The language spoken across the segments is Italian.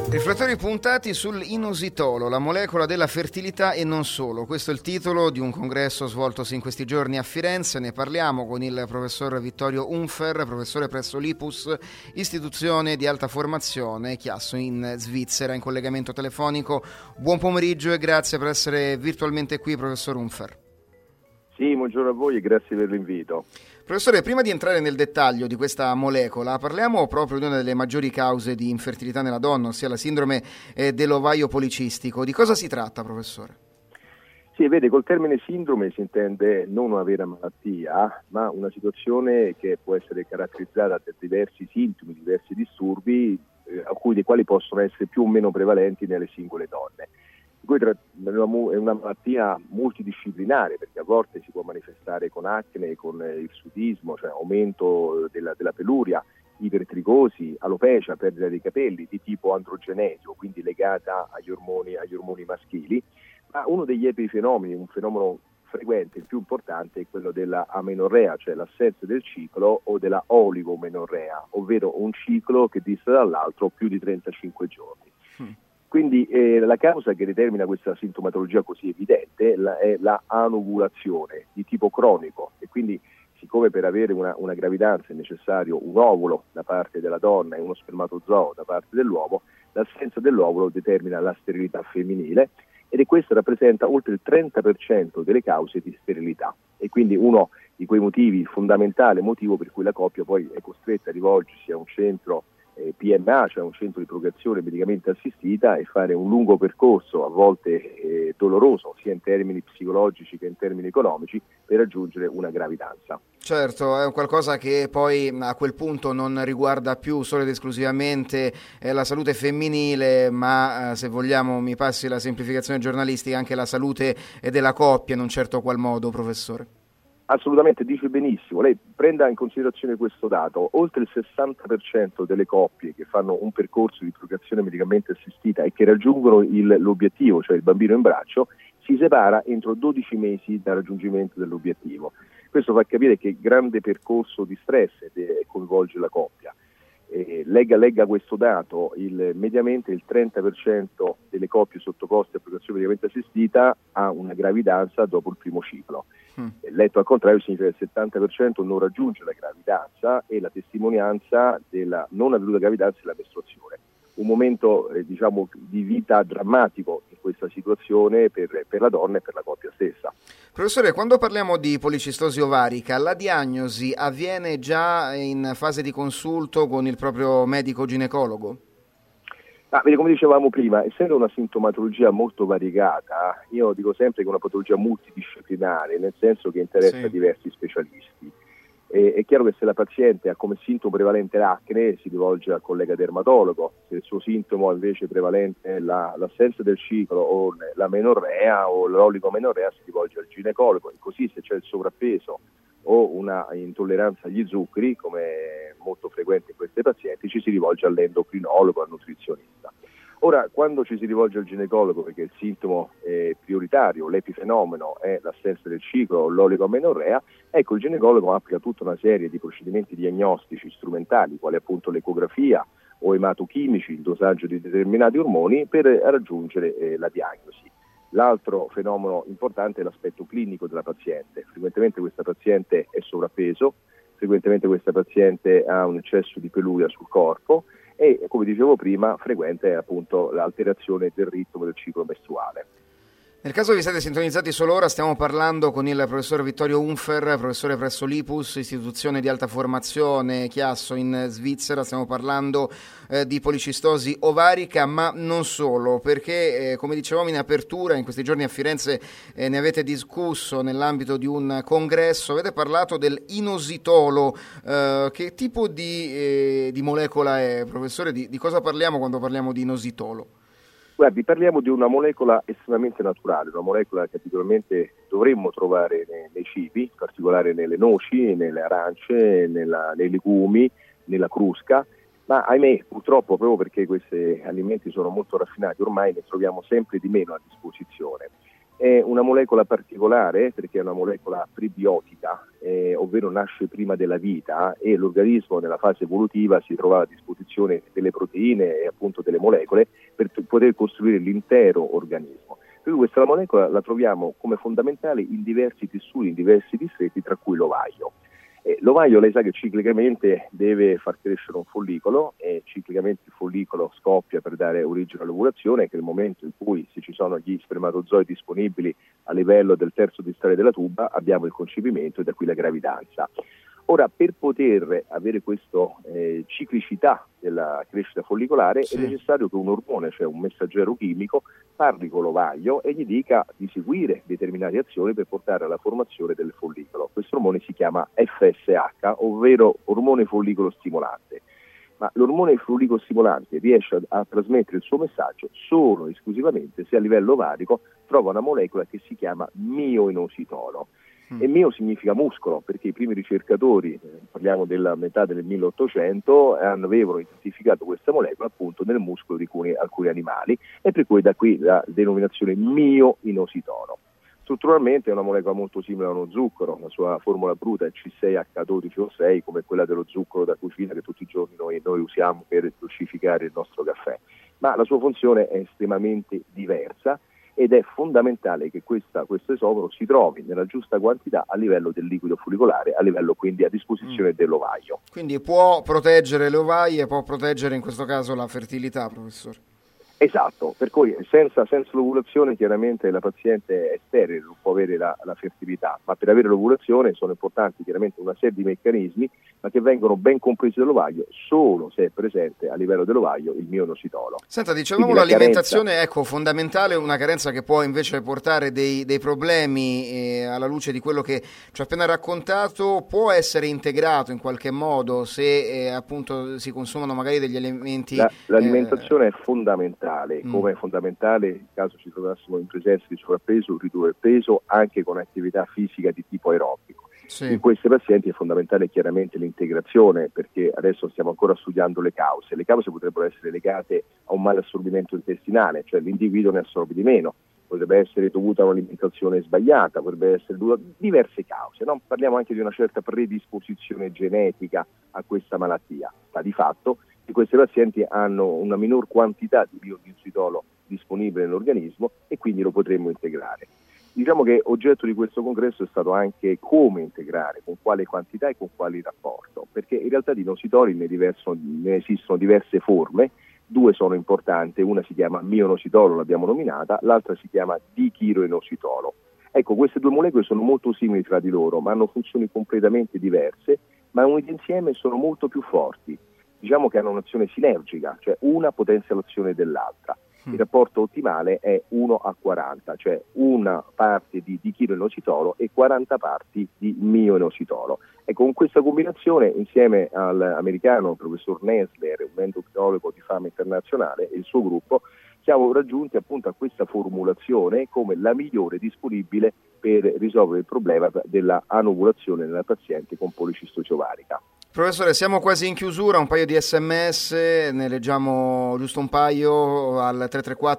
Riflettori puntati sull'inositolo, la molecola della fertilità e non solo. Questo è il titolo di un congresso svoltosi in questi giorni a Firenze. Ne parliamo con il professor Vittorio Unfer, professore presso l'IPUS, istituzione di alta formazione, Chiasso in Svizzera, in collegamento telefonico. Buon pomeriggio e grazie per essere virtualmente qui, professor Unfer. Sì, buongiorno a voi e grazie per l'invito. Professore, prima di entrare nel dettaglio di questa molecola, parliamo proprio di una delle maggiori cause di infertilità nella donna, ossia la sindrome dell'ovaio policistico. Di cosa si tratta, professore? Sì, vede, col termine sindrome si intende non una vera malattia, ma una situazione che può essere caratterizzata da diversi sintomi, diversi disturbi, alcuni dei quali possono essere più o meno prevalenti nelle singole donne. È una malattia multidisciplinare, perché a volte si può manifestare con acne, con hirsutismo, cioè aumento della peluria, ipertricosi, alopecia, perdita dei capelli di tipo androgenesio, quindi legata agli ormoni maschili. Ma uno degli epifenomeni, un fenomeno frequente, il più importante, è quello della amenorrea, cioè l'assenza del ciclo, o della oligomenorrea, ovvero un ciclo che dista dall'altro più di 35 giorni. Quindi la causa che determina questa sintomatologia così evidente è la anovulazione di tipo cronico, e quindi siccome per avere una gravidanza è necessario un ovulo da parte della donna e uno spermatozoo da parte dell'uomo, l'assenza dell'ovulo determina la sterilità femminile, ed questo rappresenta oltre il 30% delle cause di sterilità, e quindi uno di quei motivi, fondamentale motivo per cui la coppia poi è costretta a rivolgersi a un centro PMA, cioè un centro di procreazione medicamente assistita, e fare un lungo percorso, a volte doloroso, sia in termini psicologici che in termini economici, per raggiungere una gravidanza. Certo, è qualcosa che poi a quel punto non riguarda più solo ed esclusivamente la salute femminile, ma se vogliamo, mi passi la semplificazione giornalistica, anche la salute della coppia in un certo qual modo, professore. Assolutamente, dice benissimo. Lei prenda in considerazione questo dato: oltre il 60% delle coppie che fanno un percorso di procreazione medicamente assistita e che raggiungono l'obiettivo, cioè il bambino in braccio, si separa entro 12 mesi dal raggiungimento dell'obiettivo. Questo fa capire che grande percorso di stress coinvolge la coppia. Legga questo dato: mediamente il 30% delle coppie sottoposte a procreazione medicamente assistita ha una gravidanza dopo il primo ciclo. Letto al contrario significa che il 70% non raggiunge la gravidanza, e la testimonianza della non avvenuta gravidanza è la mestruazione. Un momento di vita drammatico in questa situazione per la donna e per la coppia stessa. Professore, quando parliamo di policistosi ovarica, la diagnosi avviene già in fase di consulto con il proprio medico ginecologo? Come dicevamo prima, essendo una sintomatologia molto variegata, io dico sempre che è una patologia multidisciplinare, nel senso che interessa diversi specialisti. È chiaro che se la paziente ha come sintomo prevalente l'acne, si rivolge al collega dermatologo; se il suo sintomo invece prevalente è l'assenza del ciclo, o la menorrea o l'oligomenorrea, si rivolge al ginecologo. E così, se c'è il sovrappeso o una intolleranza agli zuccheri, come è molto frequente in queste pazienti, ci si rivolge all'endocrinologo, al nutrizionista. Ora, quando ci si rivolge al ginecologo perché il sintomo prioritario, l'epifenomeno, è l'assenza del ciclo o l'oligomenorrea, ecco, il ginecologo applica tutta una serie di procedimenti diagnostici strumentali, quali appunto l'ecografia o ematochimici, il dosaggio di determinati ormoni, per raggiungere la diagnosi. L'altro fenomeno importante è l'aspetto clinico della paziente. Frequentemente questa paziente è sovrappeso, frequentemente questa paziente ha un eccesso di peluria sul corpo, e, come dicevo prima, frequente è appunto l'alterazione del ritmo del ciclo mestruale. Nel caso vi siete sintonizzati solo ora, stiamo parlando con il professor Vittorio Unfer, professore presso l'IPUS, istituzione di alta formazione, Chiasso in Svizzera. Stiamo parlando di policistosi ovarica, ma non solo, perché come dicevamo in apertura, in questi giorni a Firenze ne avete discusso nell'ambito di un congresso, avete parlato dell'inositolo. Che tipo di molecola è, professore? Di cosa parliamo quando parliamo di inositolo? Guardi, parliamo di una molecola estremamente naturale, una molecola che abitualmente dovremmo trovare nei cibi, in particolare nelle noci, nelle arance, nei legumi, nella crusca, ma ahimè, purtroppo, proprio perché questi alimenti sono molto raffinati, ormai ne troviamo sempre di meno a disposizione. È una molecola particolare perché è una molecola prebiotica, ovvero nasce prima della vita, e l'organismo nella fase evolutiva si trova a disposizione delle proteine e appunto delle molecole poter costruire l'intero organismo. Per cui questa molecola la troviamo come fondamentale in diversi tessuti, in diversi distretti, tra cui l'ovaio. L'ovaio, lei sa che ciclicamente deve far crescere un follicolo e ciclicamente il follicolo scoppia per dare origine all'ovulazione, che è il momento in cui, se ci sono gli spermatozoi disponibili a livello del terzo distale della tuba, abbiamo il concepimento e da qui la gravidanza. Ora, per poter avere questa ciclicità della crescita follicolare è necessario che un ormone, cioè un messaggero chimico, parli con l'ovaio e gli dica di seguire determinate azioni per portare alla formazione del follicolo. Questo ormone si chiama FSH, ovvero ormone follicolo stimolante. Ma l'ormone follicolo stimolante riesce a trasmettere il suo messaggio solo e esclusivamente se a livello ovarico trova una molecola che si chiama mioinositolo. E mio significa muscolo, perché i primi ricercatori, parliamo della metà del 1800, avevano identificato questa molecola appunto nel muscolo di alcuni animali, e per cui da qui la denominazione mioinositolo. Strutturalmente è una molecola molto simile a uno zucchero, la sua formula bruta è C6H12O6, come quella dello zucchero da cucina che tutti i giorni noi usiamo per dolcificare il nostro caffè, ma la sua funzione è estremamente diversa ed è fondamentale che questo isomero si trovi nella giusta quantità a livello del liquido follicolare, a livello quindi a disposizione dell'ovaio. Quindi può proteggere le ovaie, può proteggere in questo caso la fertilità, professore? Esatto, per cui senza l'ovulazione chiaramente la paziente è sterile, non può avere la fertilità, ma per avere l'ovulazione sono importanti chiaramente una serie di meccanismi, ma che vengono ben compresi dall'ovaio solo se è presente a livello dell'ovaio il mioinositolo. Senta, dicevamo l'alimentazione, fondamentale, una carenza che può invece portare dei problemi alla luce di quello che ci ha appena raccontato. Può essere integrato in qualche modo se appunto si consumano magari degli alimenti? L'alimentazione è fondamentale. Come è fondamentale in caso ci trovassimo in presenza di sovrappeso, ridurre il peso anche con attività fisica di tipo aerobico. Sì. In questi pazienti è fondamentale chiaramente l'integrazione, perché adesso stiamo ancora studiando le cause. Le cause potrebbero essere legate a un malassorbimento intestinale, cioè l'individuo ne assorbe di meno, potrebbe essere dovuta a un'alimentazione sbagliata, potrebbe essere dovuta a diverse cause, no? Parliamo anche di una certa predisposizione genetica a questa malattia. Sta di fatto che questi pazienti hanno una minor quantità di mioinositolo disponibile nell'organismo e quindi lo potremmo integrare. Diciamo che oggetto di questo congresso è stato anche come integrare, con quale quantità e con quali rapporto, perché in realtà di inositoli ne esistono diverse forme. Due sono importanti, una si chiama mioinositolo, l'abbiamo nominata, l'altra si chiama dichiroinositolo. Ecco, queste due molecole sono molto simili tra di loro, ma hanno funzioni completamente diverse, ma unite insieme sono molto più forti. Diciamo che hanno un'azione sinergica, cioè una potenzia l'azione dell'altra. Il rapporto ottimale è 1:40, cioè una parte di dichiroinositolo e 40 parti di mioinositolo. E con questa combinazione, insieme all'americano professor Nestler, un endocrinologo di fama internazionale, e il suo gruppo, siamo raggiunti appunto a questa formulazione come la migliore disponibile per risolvere il problema della anovulazione nella paziente con policistosi ovarica. Professore, siamo quasi in chiusura, un paio di sms, ne leggiamo giusto un paio al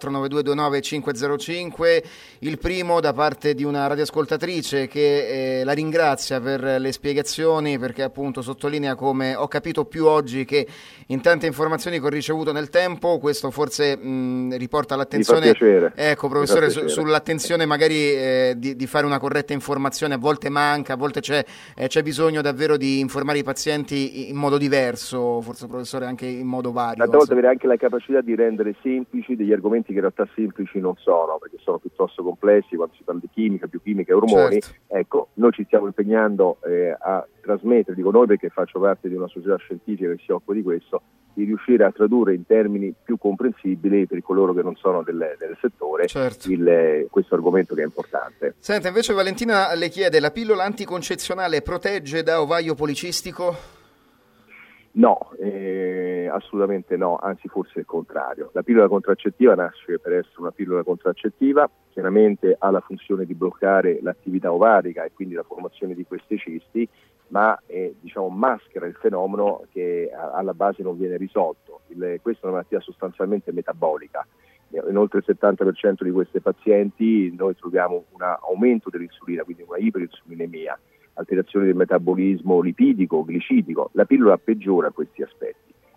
334-9229-505. Il primo da parte di una radioascoltatrice che la ringrazia per le spiegazioni, perché appunto sottolinea come ho capito più oggi che in tante informazioni che ho ricevuto nel tempo. Questo forse riporta l'attenzione, ecco professore, sull'attenzione magari di fare una corretta informazione. A volte manca, a volte c'è bisogno davvero di informare i pazienti in modo diverso, forse professore anche in modo vario. Tante volte avere anche la capacità di rendere semplici degli argomenti che in realtà semplici non sono, perché sono piuttosto complessi quando si parla di chimica, biochimica e ormoni. Certo. Ecco, noi ci stiamo impegnando a trasmettere, dico noi perché faccio parte di una società scientifica che si occupa di questo, di riuscire a tradurre in termini più comprensibili per coloro che non sono del settore, certo, questo argomento che è importante. Senta, invece Valentina le chiede: la pillola anticoncezionale protegge da ovaio policistico? No, assolutamente no, anzi forse il contrario. La pillola contraccettiva nasce per essere una pillola contraccettiva, chiaramente ha la funzione di bloccare l'attività ovarica e quindi la formazione di questi cisti, ma maschera il fenomeno che alla base non viene risolto. Questa è una malattia sostanzialmente metabolica. In oltre il 70% di queste pazienti noi troviamo un aumento dell'insulina, quindi una iperinsulinemia, alterazioni del metabolismo lipidico, glicidico. La pillola peggiora questi aspetti.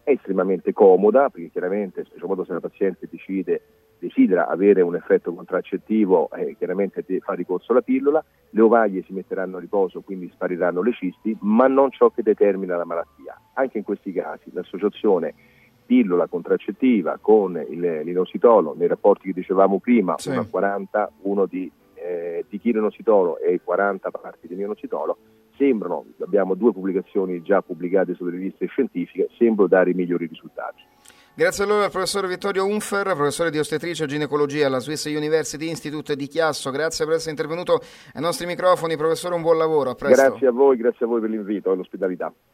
è estremamente comoda, perché chiaramente, specialmente se la paziente desidera avere un effetto contraccettivo, chiaramente fa ricorso alla pillola, le ovaie si metteranno a riposo, quindi spariranno le cisti, ma non ciò che determina la malattia. Anche in questi casi l'associazione pillola contraccettiva con l'inositolo, nei rapporti che dicevamo prima, sì, 1 a 40, uno di chiloinositolo e 40 parti di ionositolo, sembrano, abbiamo 2 pubblicazioni già pubblicate sulle riviste scientifiche, sembrano dare i migliori risultati. Grazie allora al professor Vittorio Unfer, professore di ostetricia e ginecologia alla Swiss University Institute di Chiasso. Grazie per essere intervenuto ai nostri microfoni, professore, un buon lavoro, a presto. Grazie a voi per l'invito e l'ospitalità.